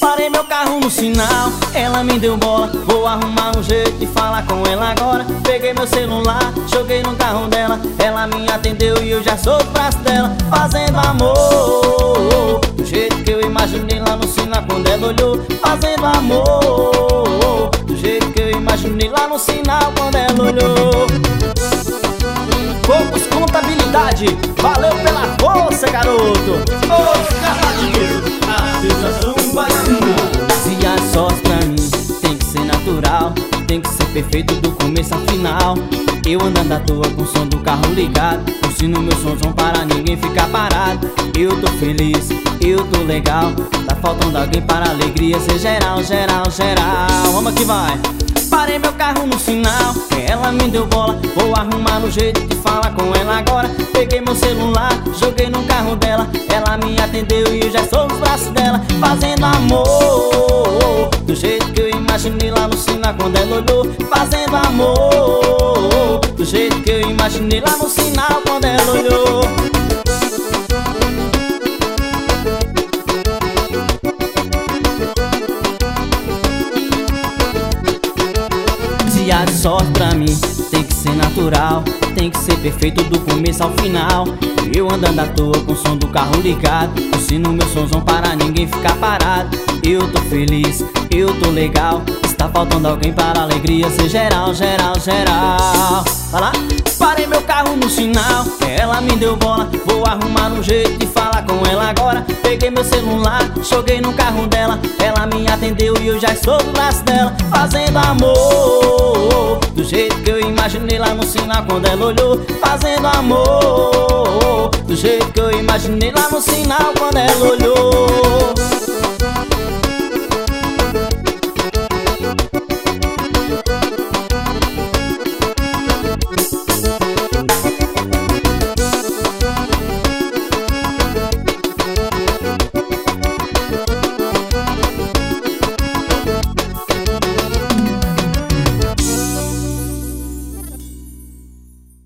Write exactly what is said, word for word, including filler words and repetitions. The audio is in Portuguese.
Parei meu carro no sinal, ela me deu bola. Vou arrumar um jeito de falar com ela agora. Peguei meu celular, joguei no carro dela. Ela me atendeu e eu já sou o braço dela. Fazendo amor, do jeito que eu imaginei lá no sinal quando ela olhou. Fazendo amor, do jeito que eu imaginei lá no sinal quando ela olhou. Poucos contabilidade, valeu pela força, garoto. Os cavalinhos, a sensação baiana. Se as sós pra mim tem que ser natural, tem que ser perfeito do começo ao final. Eu andando à toa com o som do carro ligado, curtindo meu somzão para ninguém ficar parado. Eu tô feliz, eu tô legal, tá faltando alguém para a alegria ser geral, geral, geral. Vamos que vai. Parei meu carro no sinal, ela me deu bola. Vou arrumar um jeito de falar com ela agora. Peguei meu celular, joguei no carro dela. Ela me atendeu e eu já sou os braços dela. Fazendo amor, do jeito que eu imaginei lá no sinal quando ela olhou. Fazendo amor, do jeito que eu imaginei lá no sinal quando ela olhou. Se a sorte pra mim tem que ser natural, tem que ser perfeito do começo ao final. Eu andando à toa com o som do carro ligado, curtindo meu somzão para ninguém ficar parado. Eu tô feliz, eu tô legal, está faltando alguém para a alegria ser geral, geral, geral. Vai lá. Parei meu carro no sinal, ela me deu bola. Vou arrumar um jeito de falar com ela agora. Peguei meu celular, joguei no carro dela. Ela me atendeu e eu já estou no braço dela. Fazendo amor, do jeito que eu imaginei lá no sinal quando ela olhou. Fazendo amor, do jeito que eu imaginei lá no sinal quando ela olhou.